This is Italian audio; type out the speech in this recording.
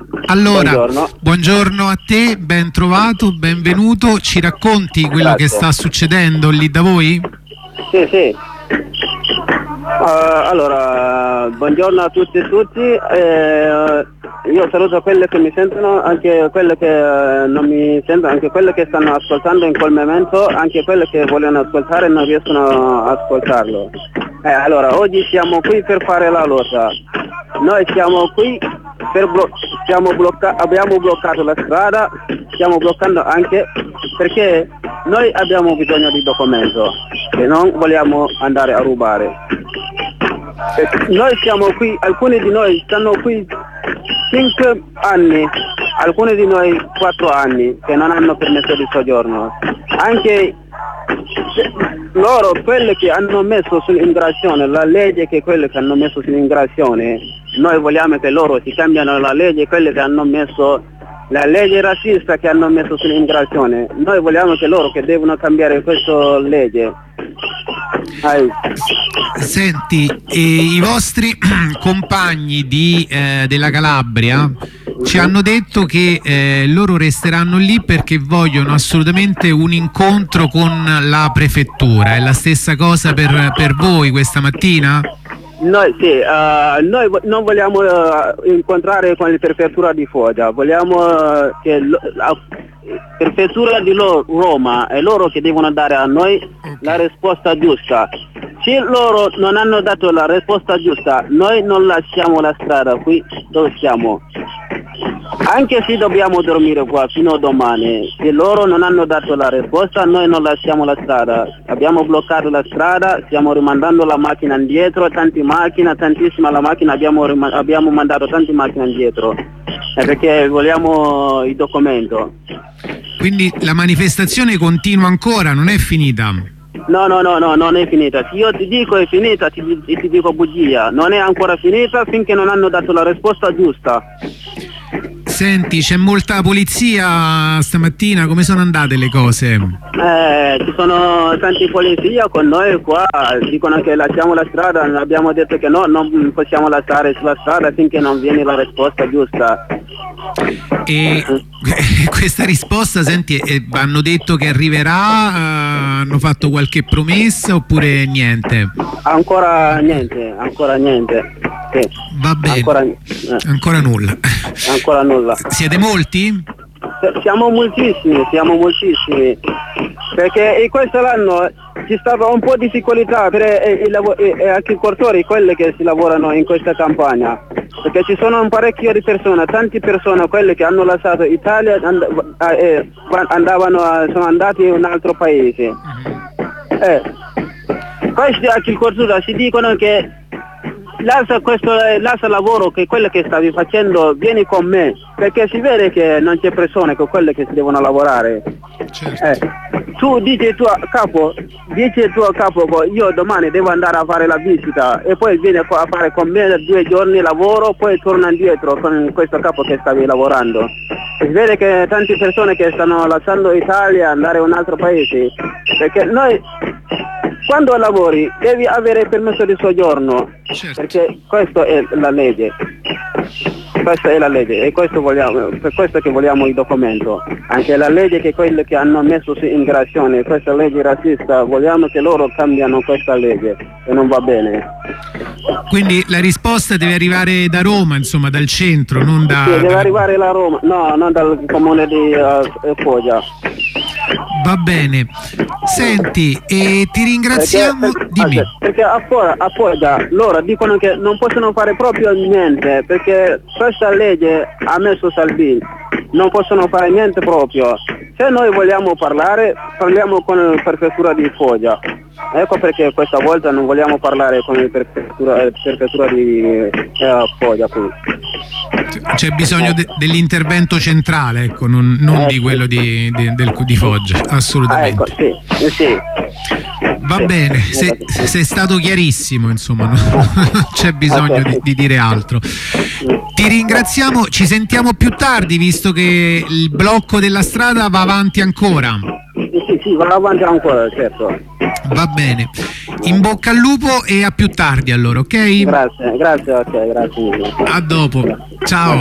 Allora, Buongiorno. buongiorno a te, ben trovato, benvenuto. Ci racconti quello che sta succedendo lì da voi? Sì, sì. Allora, buongiorno a tutti e tutti. Io saluto quelle che mi sentono, anche quelle che non mi sentono, anche quelle che stanno ascoltando in quel momento, anche quelle che vogliono ascoltare e non riescono a ascoltarlo. Allora, oggi siamo qui per fare la lotta. Noi siamo qui per abbiamo bloccato la strada, stiamo bloccando anche perché noi abbiamo bisogno di documento e non vogliamo andare a rubare. Noi siamo qui, alcuni di noi stanno qui 5 anni, alcuni di noi 4 anni che non hanno permesso di soggiorno. Anche loro, quelle che hanno messo sull'immigrazione, la legge che quelle che hanno messo sull'immigrazione, noi vogliamo che loro si cambiano la legge, quelle che hanno messo la legge razzista che hanno messo sull'immigrazione. Noi vogliamo che loro che devono cambiare questa legge. Senti, i vostri compagni della Calabria ci hanno detto che loro resteranno lì perché vogliono assolutamente un incontro con la prefettura. È la stessa cosa per voi questa mattina? Noi sì, noi non vogliamo incontrare con la prefettura di Foggia, vogliamo che la prefettura di Roma è loro che devono dare a noi la risposta giusta. Se loro non hanno dato la risposta giusta, noi non lasciamo la strada qui dove siamo. Anche se dobbiamo dormire qua fino a domani, se loro non hanno dato la risposta, noi non lasciamo la strada. Abbiamo bloccato la strada, stiamo rimandando la macchina indietro, tantissima la macchina, abbiamo mandato tante macchine indietro, perché vogliamo il documento. Quindi la manifestazione continua ancora, non è finita? No, non è finita. Se io ti dico è finita, ti dico bugia. Non è ancora finita finché non hanno dato la risposta giusta. Senti, c'è molta polizia stamattina, come sono andate le cose? Ci sono tanti polizia con noi qua, dicono che lasciamo la strada, abbiamo detto che no, non possiamo lasciare sulla strada finché non viene la risposta giusta. E questa risposta, senti, hanno detto che arriverà, hanno fatto qualche promessa oppure niente? Ancora niente. Sì. Va bene, ancora nulla. Ancora nulla. Siete molti? Siamo moltissimi, perché in questo anno ci stava un po' di difficoltà per gli agricoltori, quelli che si lavorano in questa campagna, perché ci sono un parecchio di persone, tante persone, quelle che hanno lasciato Italia, sono andati in un altro paese. Questi agricoltori si dicono che lascia lavoro, che quello che stavi facendo vieni con me, perché si vede che non c'è persone con quelle che si devono lavorare. Certo. Tu dici il tuo capo, io domani devo andare a fare la visita e poi vieni a fare con me 2 giorni lavoro, poi torna indietro con questo capo che stavi lavorando. Si vede che tante persone che stanno lasciando l'Italia andare a un altro paese, perché noi quando lavori devi avere permesso di soggiorno, certo, perché questa è la legge. E questo vogliamo, per questo che vogliamo il documento. Anche la legge che quelli che hanno messo su immigrazione, questa legge razzista, vogliamo che loro cambiano questa legge e non va bene. Quindi la risposta deve arrivare da Roma, insomma, dal centro, non da... Sì, deve arrivare da Roma, no, non dal comune di Foggia. Va bene. Senti, e ti ringraziamo. Dimmi. Perché a Foggia loro dicono che non possono fare proprio niente, perché questa legge ha messo Salvini, non possono fare niente proprio. Se noi vogliamo parlare, parliamo con la prefettura di Foggia. Ecco perché questa volta non vogliamo parlare con la prefettura di Foggia qui. C'è bisogno dell'intervento centrale, ecco, non di quello di Foggia, assolutamente. Ecco, sì. Va bene, sei stato chiarissimo, insomma, non c'è bisogno di dire altro. Ti ringraziamo, ci sentiamo più tardi, visto che il blocco della strada va avanti ancora. Sì, va avanti ancora, certo. Va bene, in bocca al lupo e a più tardi allora, ok? Grazie, grazie. A dopo, ciao.